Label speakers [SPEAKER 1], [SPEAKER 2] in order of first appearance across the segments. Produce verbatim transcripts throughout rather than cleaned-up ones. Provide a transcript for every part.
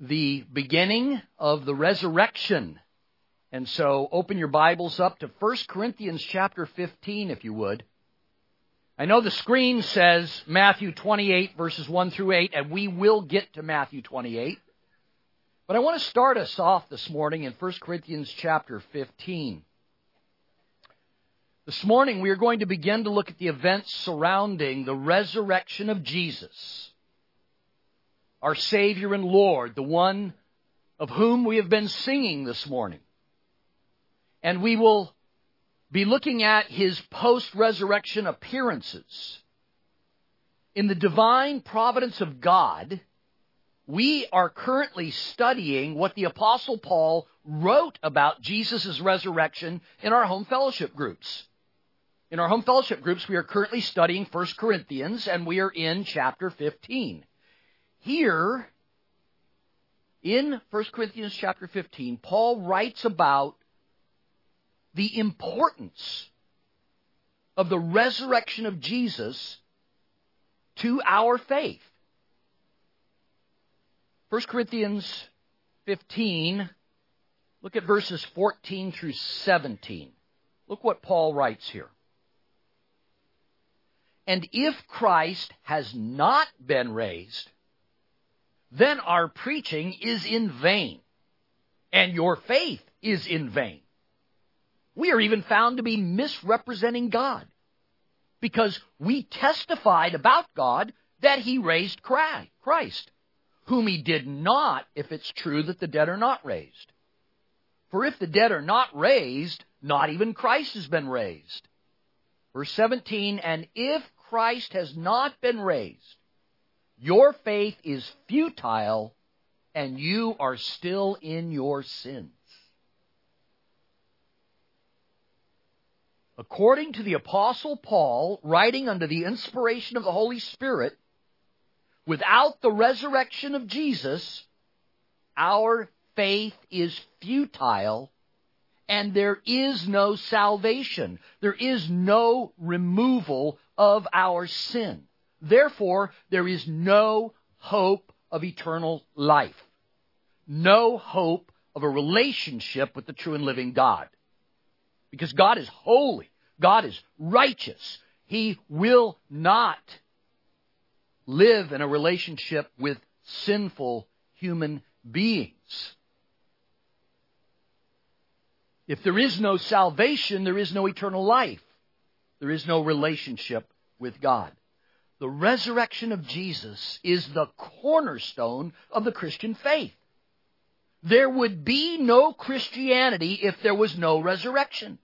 [SPEAKER 1] the beginning of the resurrection. And so open your Bibles up to First Corinthians chapter fifteen, if you would. I know the screen says Matthew twenty-eight, verses one through eight, and we will get to Matthew twenty-eight. But I want to start us off this morning in First Corinthians chapter fifteen. This morning we are going to begin to look at the events surrounding the resurrection of Jesus, our Savior and Lord, the one of whom we have been singing this morning. And we will be looking at His post-resurrection appearances. In the divine providence of God, we are currently studying what the Apostle Paul wrote about Jesus' resurrection in our home fellowship groups. In our home fellowship groups, we are currently studying First Corinthians, and we are in chapter fifteen. Here, in First Corinthians chapter fifteen, Paul writes about the importance of the resurrection of Jesus to our faith. First Corinthians fifteen, look at verses fourteen through seventeen. Look what Paul writes here. And if Christ has not been raised, then our preaching is in vain, and your faith is in vain. We are even found to be misrepresenting God, because we testified about God that He raised Christ, whom He did not, if it's true that the dead are not raised. For if the dead are not raised, not even Christ has been raised. Verse seventeen, and if Christ has not been raised, your faith is futile, and you are still in your sins. According to the Apostle Paul, writing under the inspiration of the Holy Spirit, without the resurrection of Jesus, our faith is futile, and there is no salvation. There is no removal of our sin. Therefore, there is no hope of eternal life. No hope of a relationship with the true and living God. Because God is holy. God is righteous. He will not live in a relationship with sinful human beings. If there is no salvation, there is no eternal life. There is no relationship with God. The resurrection of Jesus is the cornerstone of the Christian faith. There would be no Christianity if there was no resurrection.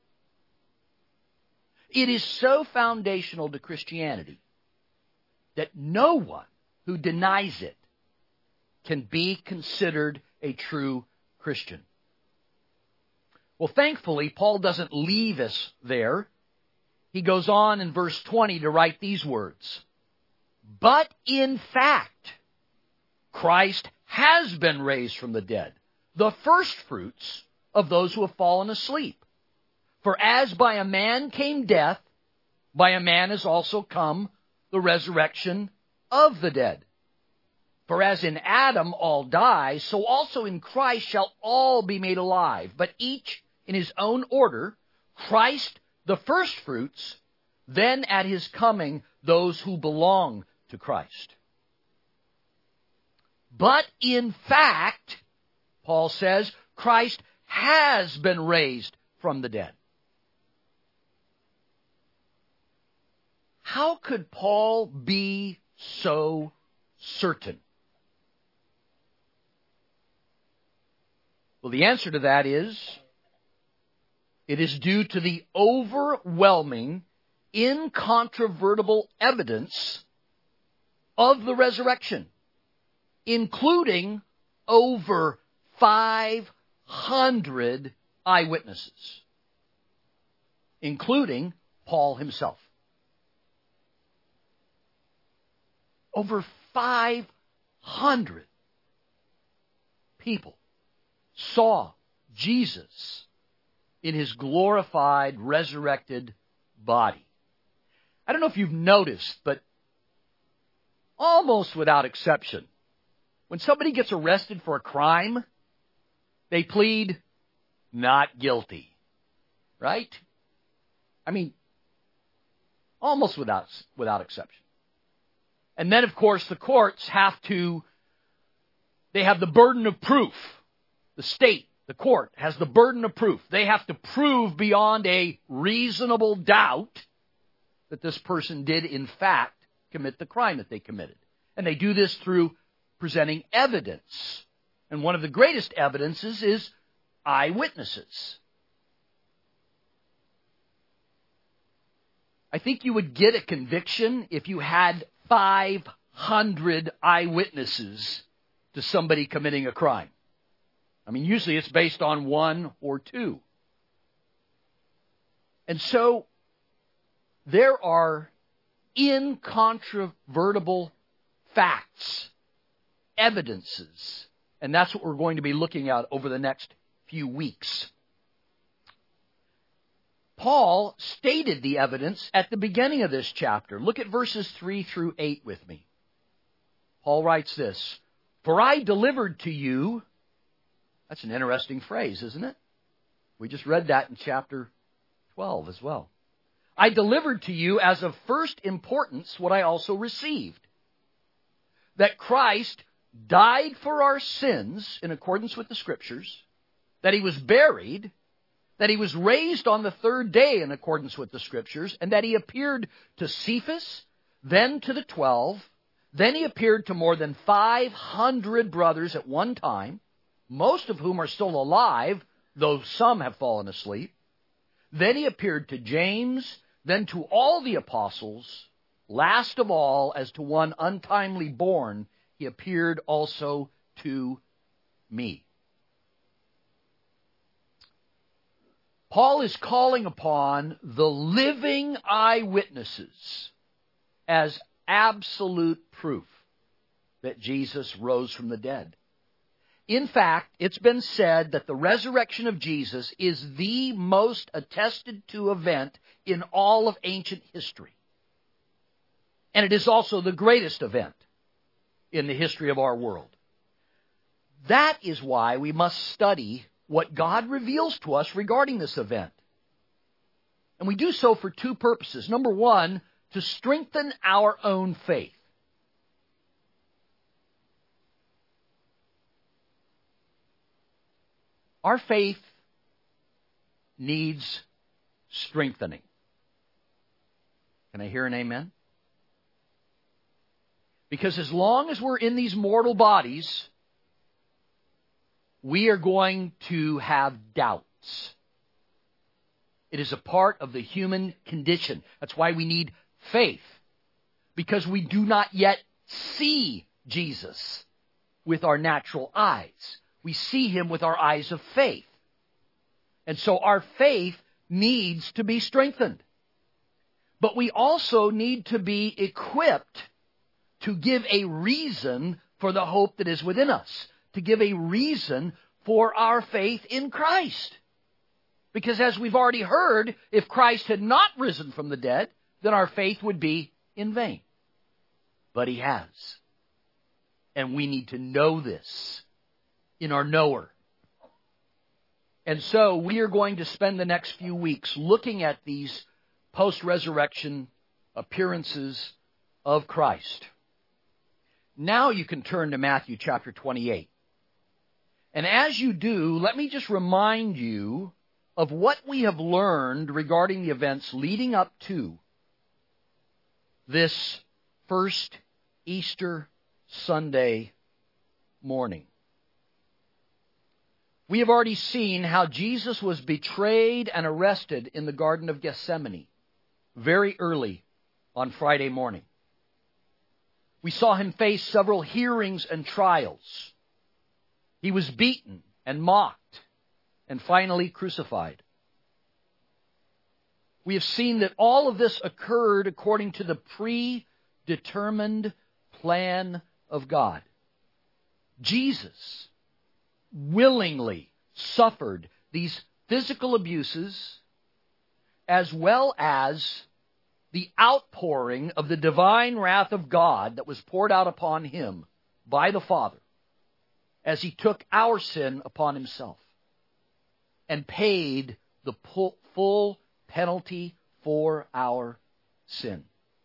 [SPEAKER 1] It is so foundational to Christianity that no one who denies it can be considered a true Christian. Well, thankfully, Paul doesn't leave us there. He goes on in verse twenty to write these words. But in fact, Christ has been raised from the dead, the firstfruits of those who have fallen asleep. For as by a man came death, by a man has also come the resurrection of the dead. For as in Adam all die, so also in Christ shall all be made alive, but each in his own order, Christ the firstfruits, then at His coming those who belong to Christ. But in fact, Paul says, Christ has been raised from the dead. How could Paul be so certain? Well, the answer to that is, it is due to the overwhelming, incontrovertible evidence of the resurrection, including over five hundred eyewitnesses, including Paul himself. Over five hundred people saw Jesus in His glorified, resurrected body. I don't know if you've noticed, but almost without exception, When somebody gets arrested for a crime, they plead not guilty. Right? I mean, almost without, without exception. And then, of course, the courts have to, they have the burden of proof. The state, the court, has the burden of proof. They have to prove beyond a reasonable doubt that this person did, in fact, commit the crime that they committed. And they do this through presenting evidence. And one of the greatest evidences is eyewitnesses. I think you would get a conviction if you had five hundred eyewitnesses to somebody committing a crime. I mean, usually it's based on one or two. And so there are incontrovertible facts, evidences, and that's what we're going to be looking at over the next few weeks. Paul stated the evidence at the beginning of this chapter. Look at verses three through eight with me. Paul writes this, "For I delivered to you," that's an interesting phrase, isn't it? We just read that in chapter twelve as well. "I delivered to you as of first importance what I also received, that Christ died for our sins in accordance with the Scriptures, that He was buried, that He was raised on the third day in accordance with the Scriptures, and that He appeared to Cephas, then to the twelve, then He appeared to more than five hundred brothers at one time, most of whom are still alive, though some have fallen asleep. Then He appeared to James, then to all the apostles. Last of all, as to one untimely born, He appeared also to me." Paul is calling upon the living eyewitnesses as absolute proof that Jesus rose from the dead. In fact, it's been said that the resurrection of Jesus is the most attested to event in all of ancient history. And it is also the greatest event in the history of our world. That is why we must study what God reveals to us regarding this event. And we do so for two purposes. Number one, to strengthen our own faith. Our faith needs strengthening. Can I hear an amen? Because as long as we're in these mortal bodies, we are going to have doubts. It is a part of the human condition. That's why we need faith. Because we do not yet see Jesus with our natural eyes. We see Him with our eyes of faith. And so our faith needs to be strengthened. But we also need to be equipped to give a reason for the hope that is within us. To give a reason for our faith in Christ. Because as we've already heard, if Christ had not risen from the dead, then our faith would be in vain. But He has. And we need to know this in our knower. And so we are going to spend the next few weeks looking at these post-resurrection appearances of Christ. Now you can turn to Matthew chapter twenty-eight. And as you do, let me just remind you of what we have learned regarding the events leading up to this first Easter Sunday morning. We have already seen how Jesus was betrayed and arrested in the Garden of Gethsemane very early on Friday morning. We saw Him face several hearings and trials. He was beaten and mocked and finally crucified. We have seen that all of this occurred according to the predetermined plan of God. Jesus willingly suffered these physical abuses as well as the outpouring of the divine wrath of God that was poured out upon Him by the Father as He took our sin upon Himself and paid the full penalty for our sin.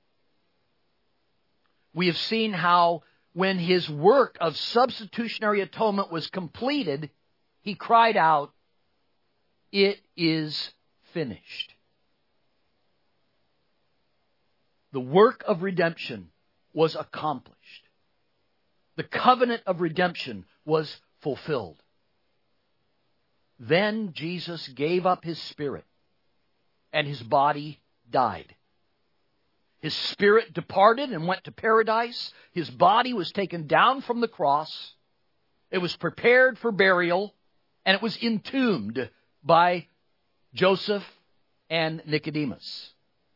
[SPEAKER 1] We have seen how when His work of substitutionary atonement was completed, He cried out, "It is finished." The work of redemption was accomplished. The covenant of redemption was fulfilled. Then Jesus gave up His spirit, and His body died. His spirit departed and went to paradise. His body was taken down from the cross. It was prepared for burial, and it was entombed by Joseph and Nicodemus.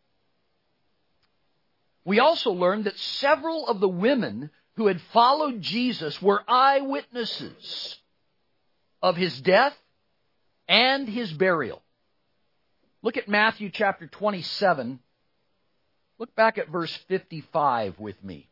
[SPEAKER 1] We also learned that several of the women who had followed Jesus were eyewitnesses of His death and His burial. Look at Matthew chapter twenty-seven. Look back at verse fifty-five with me.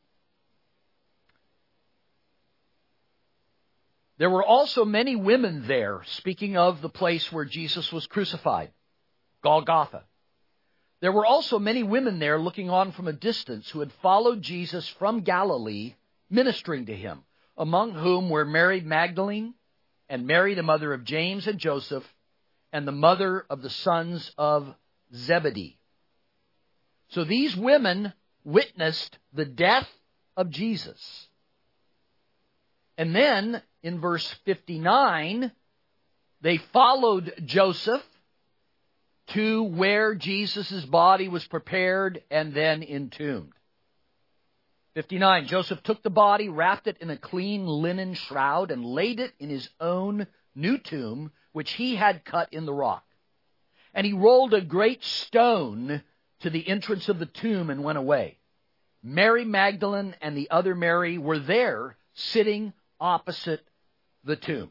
[SPEAKER 1] There were also many women there, speaking of the place where Jesus was crucified, Golgotha. There were also many women there looking on from a distance who had followed Jesus from Galilee, ministering to Him, among whom were Mary Magdalene and Mary, the mother of James and Joseph, and the mother of the sons of Zebedee. So these women witnessed the death of Jesus. And then, in verse fifty-nine, they followed Joseph to where Jesus' body was prepared and then entombed. fifty-nine, Joseph took the body, wrapped it in a clean linen shroud, and laid it in his own new tomb, which he had cut in the rock. And he rolled a great stone to the entrance of the tomb and went away. Mary Magdalene and the other Mary were there, sitting opposite the tomb.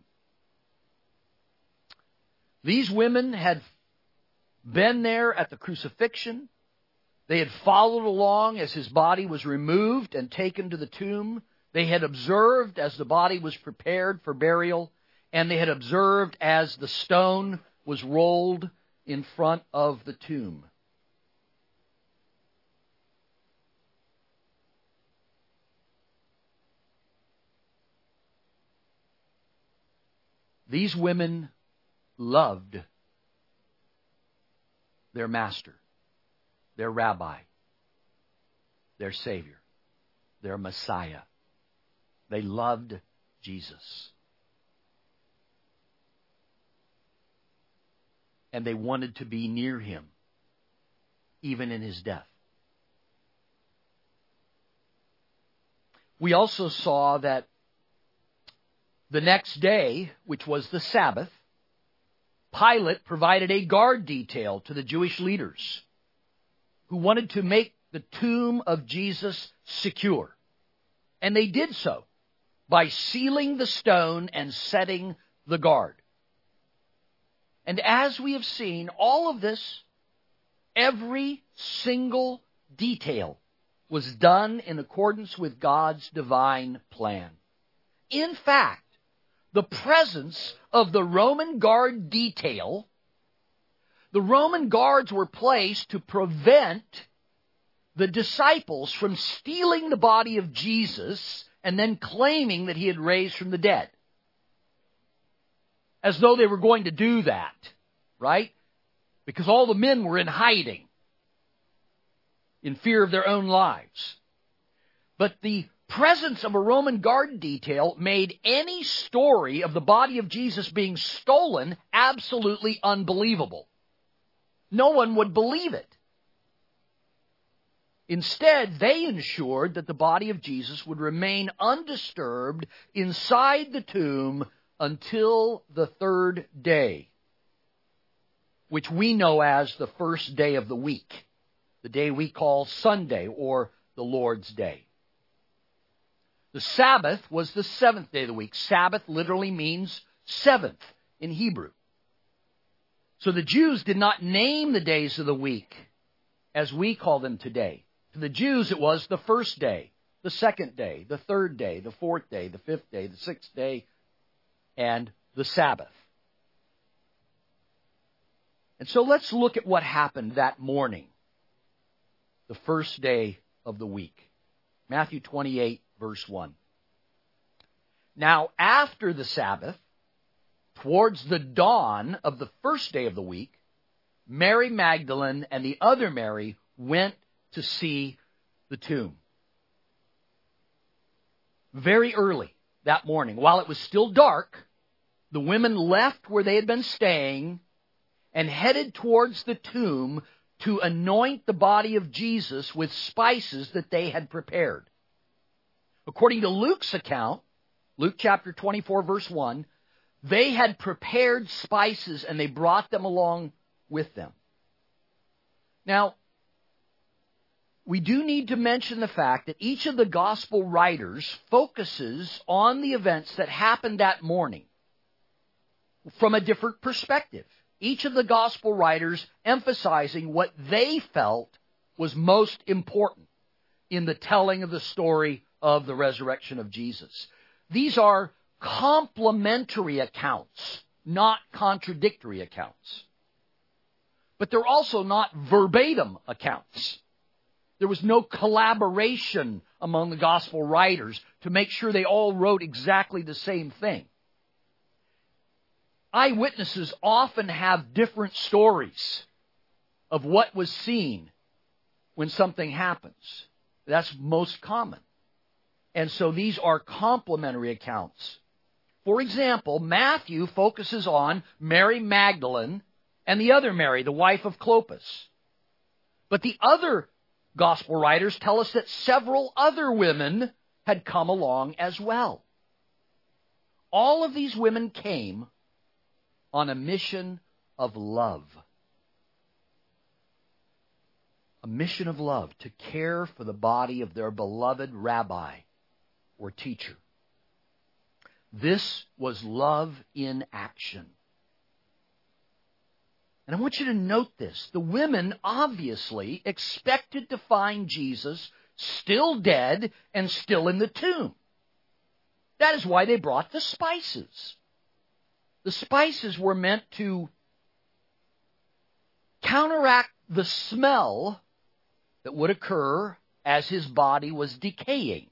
[SPEAKER 1] These women had been there at the crucifixion. They had followed along as His body was removed and taken to the tomb. They had observed as the body was prepared for burial, and they had observed as the stone was rolled in front of the tomb. These women loved their master, their rabbi, their Savior, their Messiah. They loved Jesus. And they wanted to be near Him, even in His death. We also saw that the next day, which was the Sabbath, Pilate provided a guard detail to the Jewish leaders who wanted to make the tomb of Jesus secure. And they did so by sealing the stone and setting the guard. And as we have seen, all of this, every single detail was done in accordance with God's divine plan. In fact, the presence of the Roman guard detail, the Roman guards were placed to prevent the disciples from stealing the body of Jesus and then claiming that He had raised from the dead. As though they were going to do that, right? Because all the men were in hiding in fear of their own lives. But the presence of a Roman guard detail made any story of the body of Jesus being stolen absolutely unbelievable. No one would believe it. Instead, they ensured that the body of Jesus would remain undisturbed inside the tomb until the third day, which we know as the first day of the week, the day we call Sunday or the Lord's Day. The Sabbath was the seventh day of the week. Sabbath literally means seventh in Hebrew. So the Jews did not name the days of the week as we call them today. To the Jews, it was the first day, the second day, the third day, the fourth day, the fifth day, the sixth day, and the Sabbath. And so let's look at what happened that morning, the first day of the week. Matthew twenty-eight, verse one. Now, after the Sabbath, towards the dawn of the first day of the week, Mary Magdalene and the other Mary went to see the tomb. Very early that morning, while it was still dark, the women left where they had been staying and headed towards the tomb to anoint the body of Jesus with spices that they had prepared. According to Luke's account, Luke chapter twenty-four, verse one, they had prepared spices and they brought them along with them. Now, we do need to mention the fact that each of the gospel writers focuses on the events that happened that morning from a different perspective. Each of the gospel writers emphasizing what they felt was most important in the telling of the story of the resurrection of Jesus. These are complementary accounts, not contradictory accounts. But they're also not verbatim accounts. There was no collaboration among the gospel writers to make sure they all wrote exactly the same thing. Eyewitnesses often have different stories of what was seen when something happens. That's most common. And so these are complementary accounts. For example, Matthew focuses on Mary Magdalene and the other Mary, the wife of Clopas. But the other gospel writers tell us that several other women had come along as well. All of these women came on a mission of love. A mission of love to care for the body of their beloved rabbi or teacher. This was love in action. And I want you to note this. The women obviously expected to find Jesus still dead and still in the tomb. That is why they brought the spices. The spices were meant to counteract the smell that would occur as his body was decaying.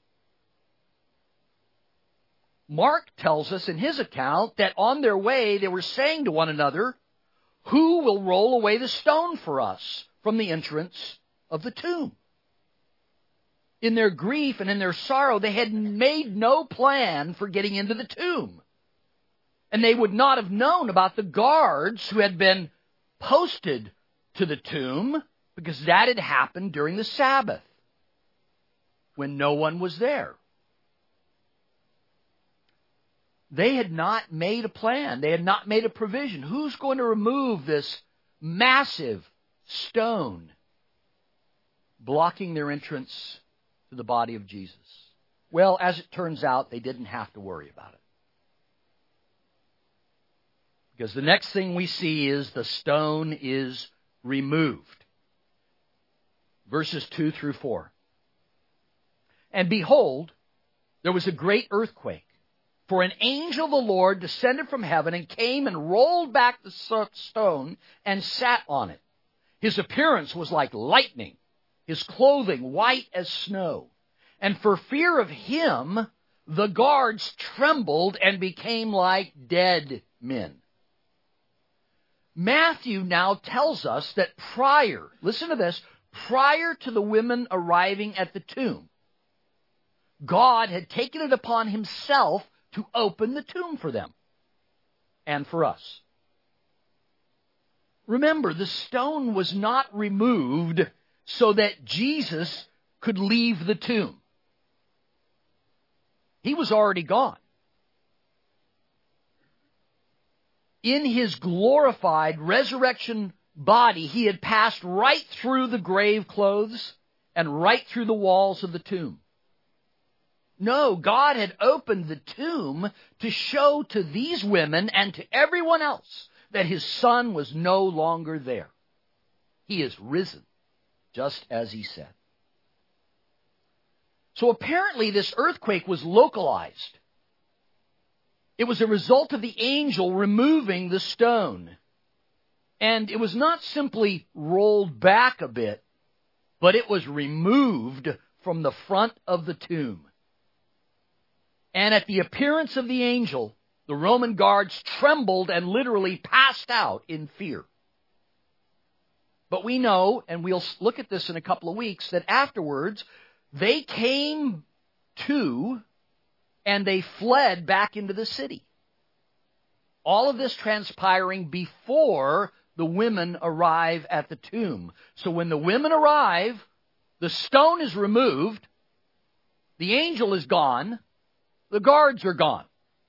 [SPEAKER 1] Mark tells us in his account that on their way they were saying to one another, "Who will roll away the stone for us from the entrance of the tomb?" In their grief and in their sorrow, they had made no plan for getting into the tomb. And they would not have known about the guards who had been posted to the tomb, because that had happened during the Sabbath, when no one was there. They had not made a plan. They had not made a provision. Who's going to remove this massive stone blocking their entrance to the body of Jesus? Well, as it turns out, they didn't have to worry about it. Because the next thing we see is the stone is removed. Verses two through four. And behold, there was a great earthquake. For an angel of the Lord descended from heaven and came and rolled back the stone and sat on it. His appearance was like lightning, his clothing white as snow. And for fear of him, the guards trembled and became like dead men. Matthew now tells us that prior, listen to this, prior to the women arriving at the tomb, God had taken it upon himself to open the tomb for them and for us. Remember, the stone was not removed so that Jesus could leave the tomb. He was already gone. In his glorified resurrection body, he had passed right through the grave clothes and right through the walls of the tomb. No, God had opened the tomb to show to these women and to everyone else that his son was no longer there. He is risen, just as he said. So apparently this earthquake was localized. It was a result of the angel removing the stone. And it was not simply rolled back a bit, but it was removed from the front of the tomb. And at the appearance of the angel, the Roman guards trembled and literally passed out in fear. But we know, and we'll look at this in a couple of weeks, that afterwards they came to and they fled back into the city. All of this transpiring before the women arrive at the tomb. So when the women arrive, the stone is removed, the angel is gone, the guards are gone.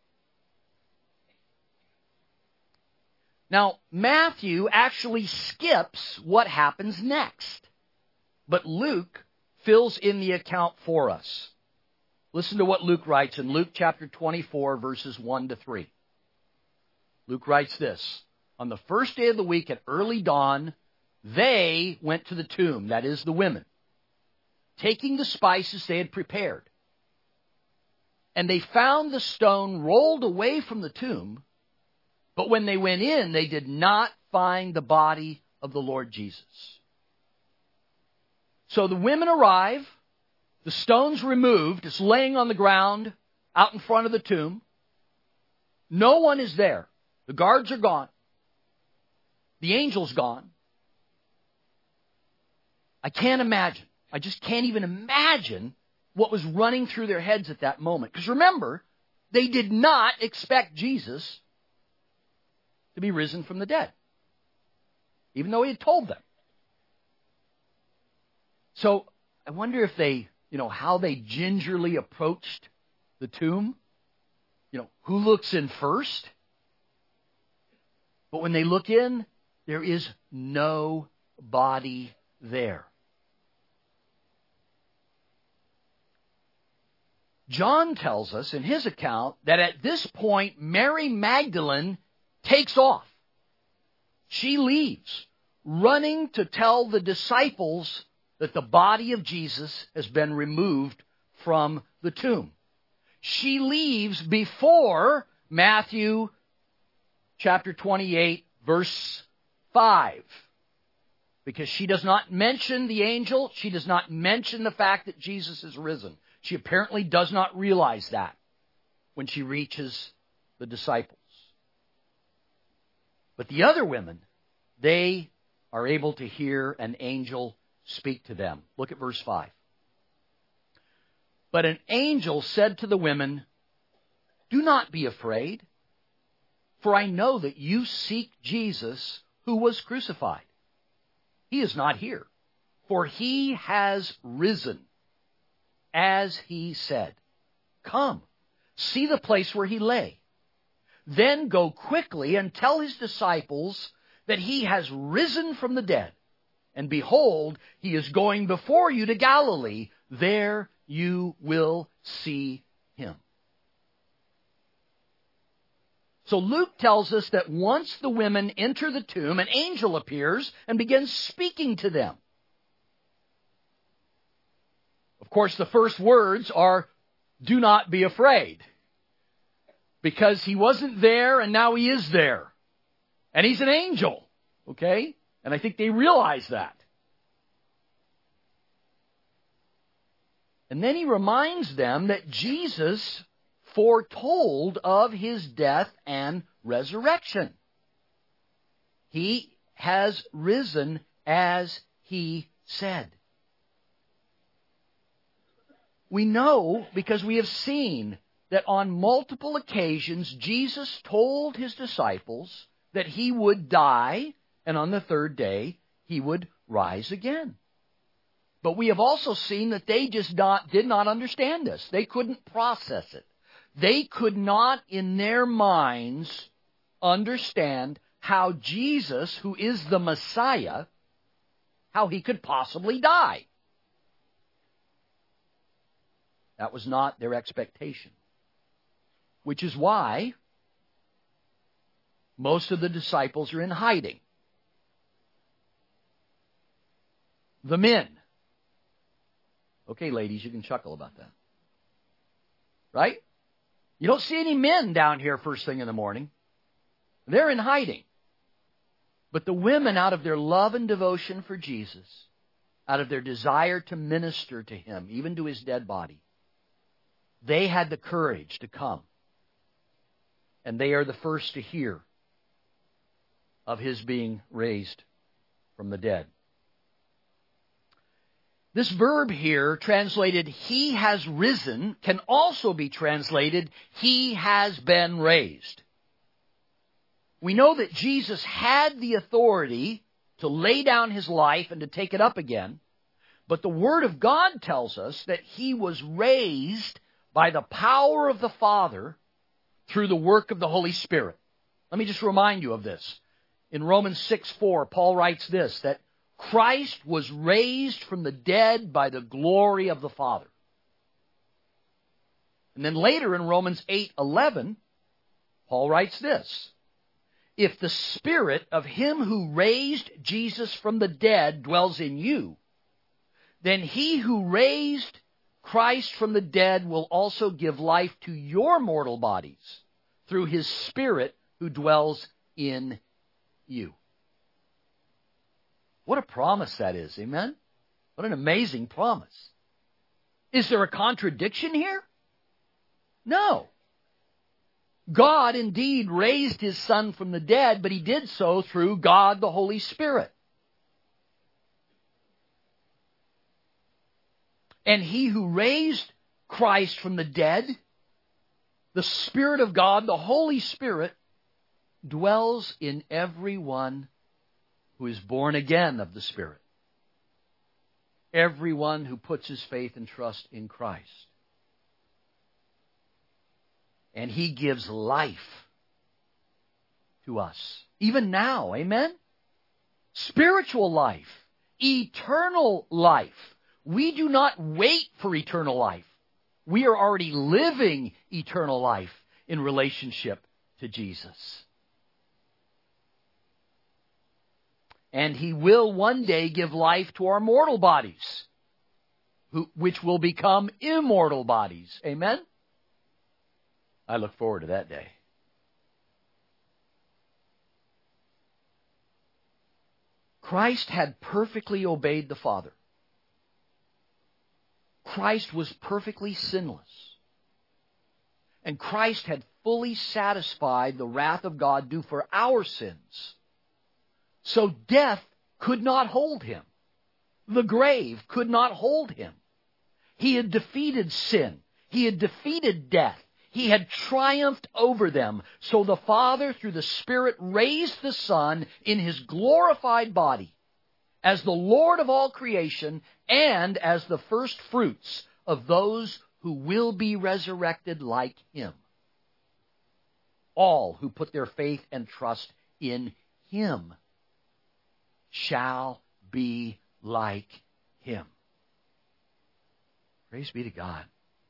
[SPEAKER 1] Now, Matthew actually skips what happens next, but Luke fills in the account for us. Listen to what Luke writes in Luke chapter twenty-four, verses one to three. Luke writes this: on the first day of the week at early dawn, they went to the tomb, that is, the women, taking the spices they had prepared. And they found the stone rolled away from the tomb, but when they went in, they did not find the body of the Lord Jesus. So the women arrive, the stone's removed, it's laying on the ground out in front of the tomb. No one is there. The guards are gone. The angel's gone. I can't imagine. I just can't even imagine what was running through their heads at that moment. Because remember, they did not expect Jesus to be risen from the dead, even though he had told them. So I wonder if they, you know, how they gingerly approached the tomb. You know, who looks in first? But when they look in, there is no body there. John tells us in his account that at this point, Mary Magdalene takes off. She leaves, running to tell the disciples that the body of Jesus has been removed from the tomb. She leaves before Matthew chapter twenty-eight, verse five. Because she does not mention the angel. She does not mention the fact that Jesus is risen. She apparently does not realize that when she reaches the disciples. But the other women, they are able to hear an angel speak to them. Look at verse five. But an angel said to the women, "Do not be afraid, for I know that you seek Jesus who was crucified. He is not here, for he has risen, as he said. Come, see the place where he lay. Then go quickly and tell his disciples that he has risen from the dead. And behold, he is going before you to Galilee. There you will see him." So Luke tells us that once the women enter the tomb, an angel appears and begins speaking to them. Of course, the first words are, "Do not be afraid." Because he wasn't there and now he is there. And he's an angel. Okay? And I think they realize that. And then he reminds them that Jesus foretold of his death and resurrection. He has risen as he said. We know because we have seen that on multiple occasions Jesus told his disciples that he would die and on the third day he would rise again. But we have also seen that they just not, did not understand this. They couldn't process it. They could not in their minds understand how Jesus, who is the Messiah, how he could possibly die. That was not their expectation. Which is why most of the disciples are in hiding. The men. Okay, ladies, you can chuckle about that. Right? You don't see any men down here first thing in the morning. They're in hiding. But the women, out of their love and devotion for Jesus, out of their desire to minister to Him, even to His dead body, they had the courage to come. And they are the first to hear of His being raised from the dead. This verb here, translated, He has risen, can also be translated, He has been raised. We know that Jesus had the authority to lay down His life and to take it up again, but the Word of God tells us that He was raised by the power of the Father through the work of the Holy Spirit. Let me just remind you of this. In Romans six four, Paul writes this, that Christ was raised from the dead by the glory of the Father. And then later in Romans eight eleven, Paul writes this, if the Spirit of Him who raised Jesus from the dead dwells in you, then He who raised Christ from the dead will also give life to your mortal bodies through His Spirit who dwells in you. What a promise that is, amen? What an amazing promise. Is there a contradiction here? No. God indeed raised His Son from the dead, but He did so through God the Holy Spirit. And He who raised Christ from the dead, the Spirit of God, the Holy Spirit, dwells in everyone who is born again of the Spirit. Everyone who puts his faith and trust in Christ. And He gives life to us. Even now, amen? Spiritual life. Eternal life. We do not wait for eternal life. We are already living eternal life in relationship to Jesus. And He will one day give life to our mortal bodies, which will become immortal bodies. Amen? I look forward to that day. Christ had perfectly obeyed the Father. Christ was perfectly sinless. And Christ had fully satisfied the wrath of God due for our sins. So death could not hold Him. The grave could not hold Him. He had defeated sin. He had defeated death. He had triumphed over them. So the Father, through the Spirit, raised the Son in His glorified body as the Lord of all creation and as the first fruits of those who will be resurrected like Him. All who put their faith and trust in Him shall be like Him. Praise be to God.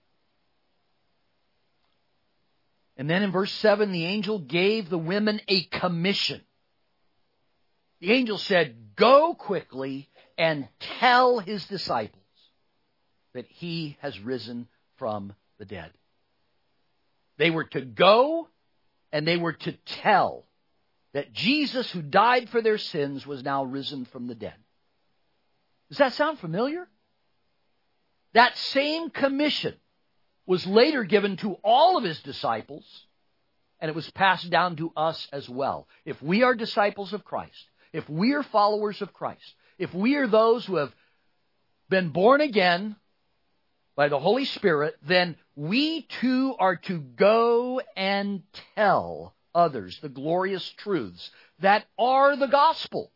[SPEAKER 1] And then in verse seven, the angel gave the women a commission. The angel said, go quickly and tell His disciples that He has risen from the dead. They were to go and they were to tell that Jesus, who died for their sins, was now risen from the dead. Does that sound familiar? That same commission was later given to all of His disciples, and it was passed down to us as well. If we are disciples of Christ, if we are followers of Christ, if we are those who have been born again by the Holy Spirit, then we too are to go and tell others the glorious truths that are the gospel.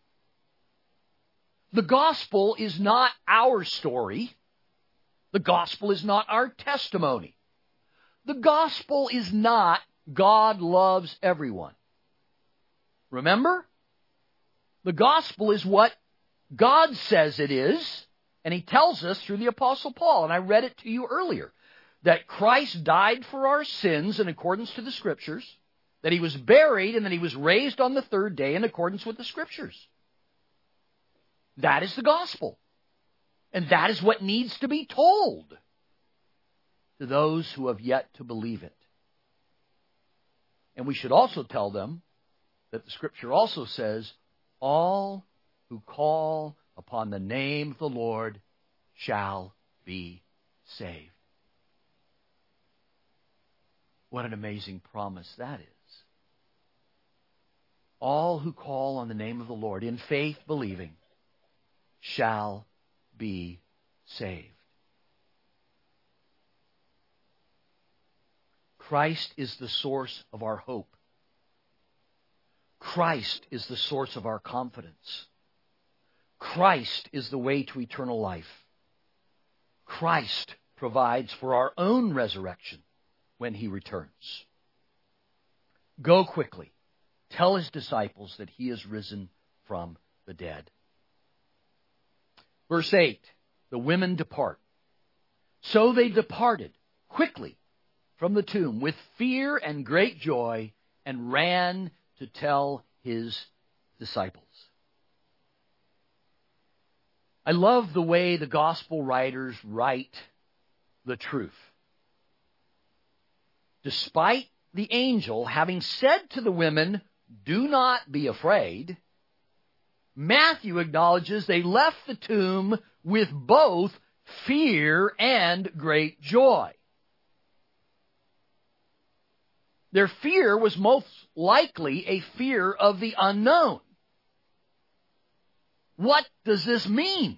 [SPEAKER 1] The gospel is not our story. The gospel is not our testimony. The gospel is not God loves everyone. Remember? The gospel is what God says it is, and He tells us through the Apostle Paul, and I read it to you earlier, that Christ died for our sins in accordance to the Scriptures, that He was buried, and that He was raised on the third day in accordance with the Scriptures. That is the gospel. And that is what needs to be told to those who have yet to believe it. And we should also tell them that the Scripture also says, all who call upon the name of the Lord shall be saved. What an amazing promise that is. All who call on the name of the Lord in faith believing shall be saved. Christ is the source of our hope. Christ is the source of our confidence. Christ is the way to eternal life. Christ provides for our own resurrection when He returns. Go quickly. Tell His disciples that He is risen from the dead. Verse eight, the women depart. So they departed quickly from the tomb with fear and great joy and ran to tell His disciples. I love the way the gospel writers write the truth. Despite the angel having said to the women, "Do not be afraid," Matthew acknowledges they left the tomb with both fear and great joy. Their fear was most likely a fear of the unknown. What does this mean?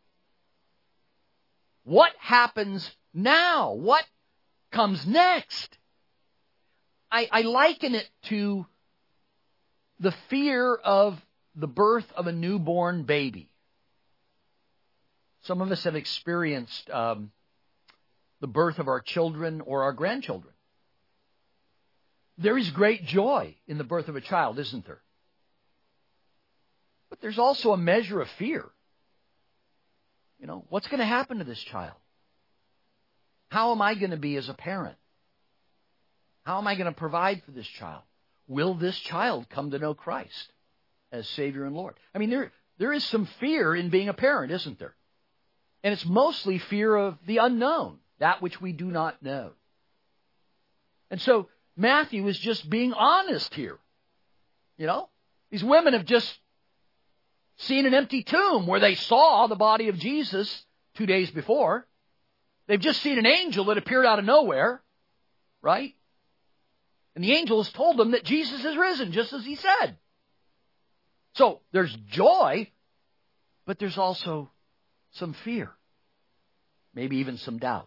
[SPEAKER 1] What happens now? What comes next? I, I liken it to the fear of the birth of a newborn baby. Some of us have experienced um, the birth of our children or our grandchildren. There is great joy in the birth of a child, isn't there? But there's also a measure of fear. You know, what's going to happen to this child? How am I going to be as a parent? How am I going to provide for this child? Will this child come to know Christ as Savior and Lord? I mean, there there is some fear in being a parent, isn't there? And it's mostly fear of the unknown, that which we do not know. And so Matthew is just being honest here. You know, these women have just seen an empty tomb where they saw the body of Jesus two days before. They've just seen an angel that appeared out of nowhere, right? And the angel has told them that Jesus is risen, just as He said. So there's joy, but there's also some fear, maybe even some doubt.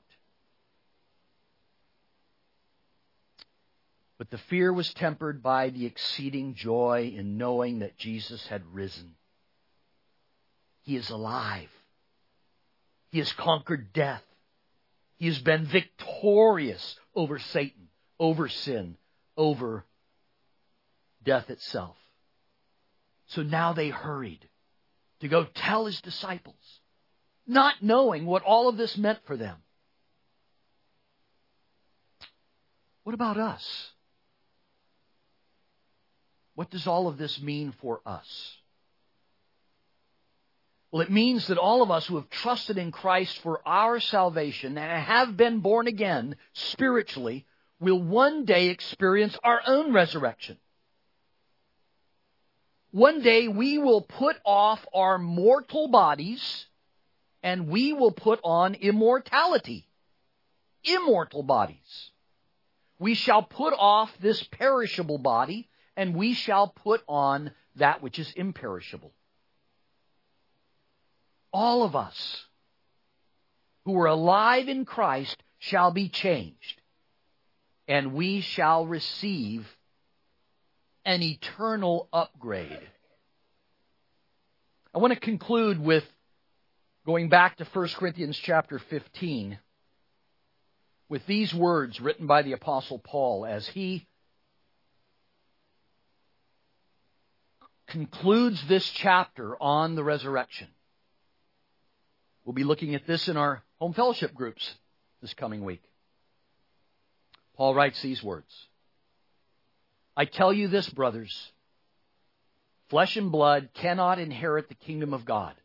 [SPEAKER 1] But the fear was tempered by the exceeding joy in knowing that Jesus had risen. He is alive. He has conquered death. He has been victorious over Satan, over sin, over death itself. So now they hurried to go tell His disciples, not knowing what all of this meant for them. What about us? What does all of this mean for us? Well, it means that all of us who have trusted in Christ for our salvation and have been born again spiritually will one day experience our own resurrection. One day we will put off our mortal bodies and we will put on immortality. Immortal bodies. We shall put off this perishable body and we shall put on that which is imperishable. All of us who are alive in Christ shall be changed, and we shall receive an eternal upgrade. I want to conclude with going back to First Corinthians chapter fifteen with these words written by the Apostle Paul as he concludes this chapter on the resurrection. We'll be looking at this in our home fellowship groups this coming week. Paul writes these words. I tell you this, brothers, flesh and blood cannot inherit the kingdom of God,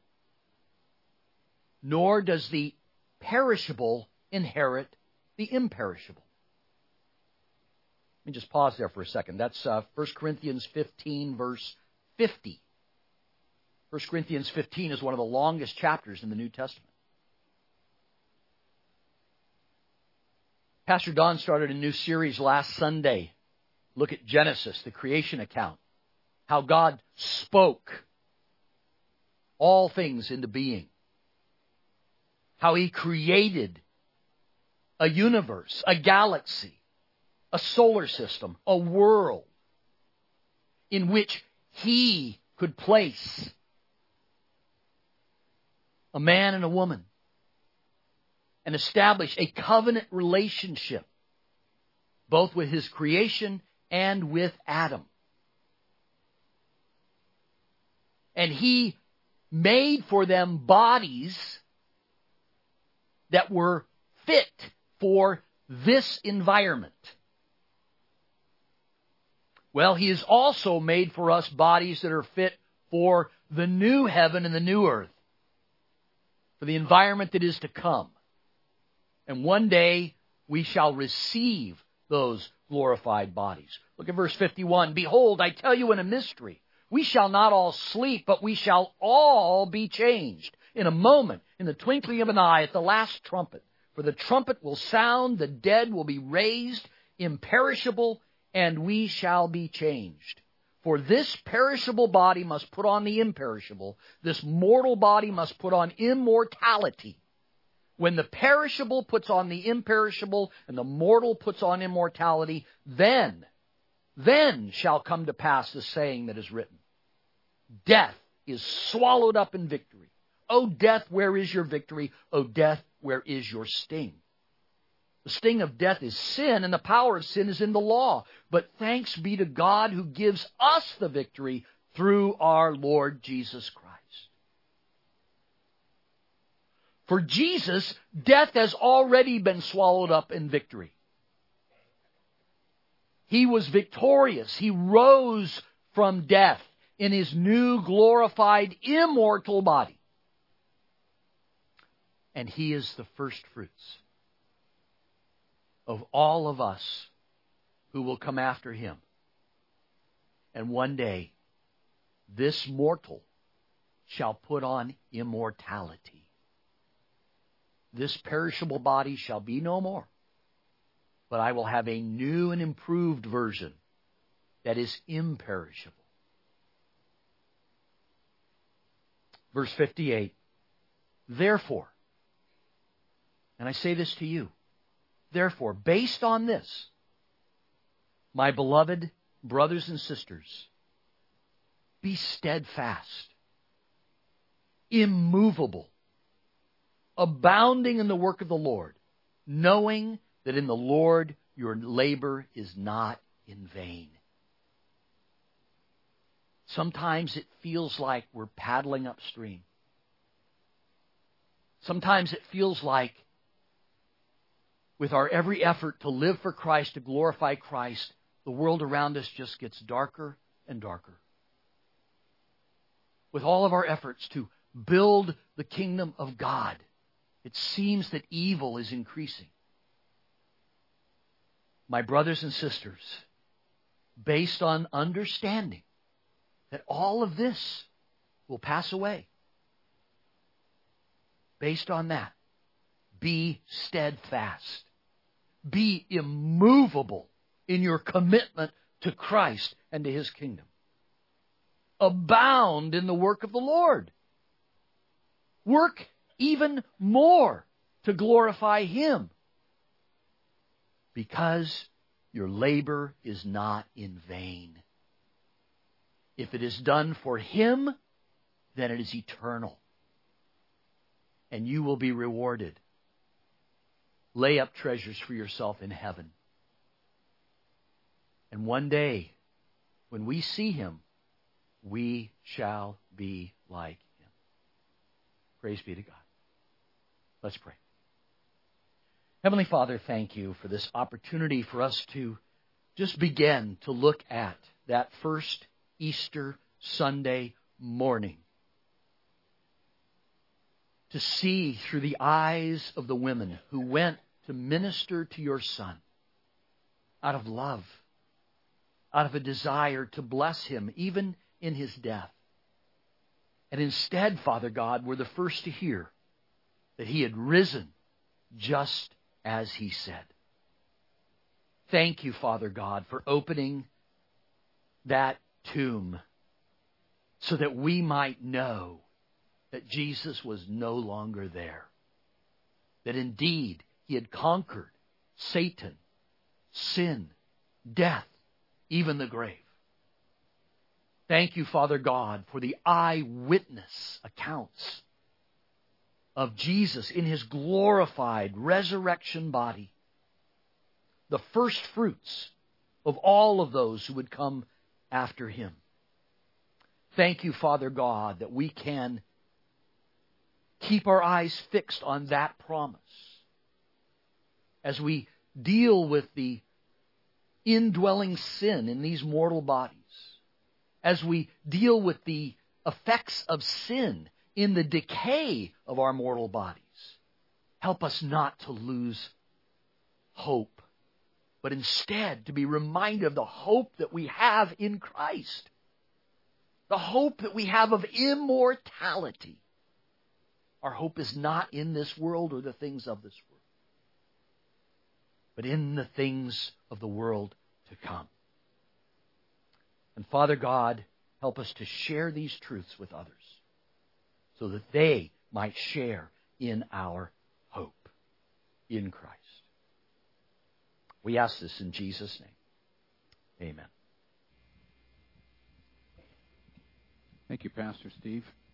[SPEAKER 1] nor does the perishable inherit the imperishable. Let me just pause there for a second. That's uh, First Corinthians fifteen, verse fifty. First Corinthians fifteen is one of the longest chapters in the New Testament. Pastor Don started a new series last Sunday. Look at Genesis, the creation account. How God spoke all things into being. How He created a universe, a galaxy, a solar system, a world in which He could place a man and a woman and establish a covenant relationship both with His creation and with Adam. And He made for them bodies that were fit for this environment. Well, He has also made for us bodies that are fit for the new heaven and the new earth, for the environment that is to come. And one day we shall receive those glorified bodies. Look at verse fifty-one. Behold, I tell you in a mystery. We shall not all sleep, but we shall all be changed. In a moment, in the twinkling of an eye, at the last trumpet. For the trumpet will sound, the dead will be raised, imperishable, and we shall be changed. For this perishable body must put on the imperishable. This mortal body must put on immortality. When the perishable puts on the imperishable and the mortal puts on immortality, then, then shall come to pass the saying that is written. Death is swallowed up in victory. O death, where is your victory? O death, where is your sting? The sting of death is sin, and the power of sin is in the law. But thanks be to God who gives us the victory through our Lord Jesus Christ. For Jesus, death has already been swallowed up in victory. He was victorious. He rose from death in His new glorified immortal body. And He is the first fruits of all of us who will come after Him. And one day, this mortal shall put on immortality. This perishable body shall be no more, but I will have a new and improved version that is imperishable. Verse fifty-eight, therefore, and I say this to you, therefore, based on this, my beloved brothers and sisters, be steadfast, immovable, abounding in the work of the Lord, knowing that in the Lord your labor is not in vain. Sometimes it feels like we're paddling upstream. Sometimes it feels like with our every effort to live for Christ, to glorify Christ, the world around us just gets darker and darker. With all of our efforts to build the kingdom of God, it seems that evil is increasing. My brothers and sisters, based on understanding that all of this will pass away, based on that, be steadfast. Be immovable in your commitment to Christ and to His kingdom. Abound in the work of the Lord. Work even more to glorify Him, because your labor is not in vain. If it is done for Him, then it is eternal, and you will be rewarded. Lay up treasures for yourself in heaven. And one day, when we see Him, we shall be like Him. Praise be to God. Let's pray. Heavenly Father, thank You for this opportunity for us to just begin to look at that first Easter Sunday morning. To see through the eyes of the women who went to minister to Your Son out of love, out of a desire to bless him, even in his death. And instead, Father God, we're the first to hear that he had risen just as he said. Thank you, Father God, for opening that tomb so that we might know that Jesus was no longer there. That indeed he had conquered Satan, sin, death, even the grave. Thank you, Father God, for the eyewitness accounts of Jesus in his glorified resurrection body. The first fruits of all of those who would come after him. Thank you, Father God, that we can keep our eyes fixed on that promise as we deal with the indwelling sin in these mortal bodies, as we deal with the effects of sin in the decay of our mortal bodies. Help us not to lose hope, but instead to be reminded of the hope that we have in Christ, the hope that we have of immortality. Our hope is not in this world or the things of this world, but in the things of the world to come. And Father God, help us to share these truths with others so that they might share in our hope in Christ. We ask this in Jesus' name. Amen.
[SPEAKER 2] Thank you, Pastor Steve.